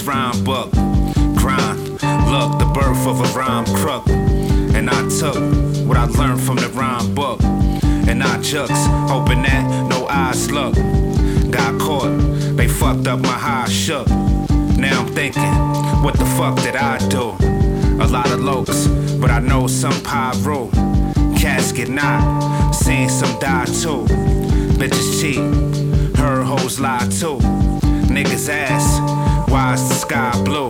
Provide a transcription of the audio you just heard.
rhyme book. Grind, look, the birth of a rhyme crook. And I took what I learned from the rhyme book. And I jux, hoping that no eyes look. Got caught, they fucked up my high shook. Now I'm thinking, what the fuck did I do? A lot of lokes, but I know some pyro. Casket not, seen some die too. Bitches cheat, heard hoes lie too. Niggas ask, why is the sky blue?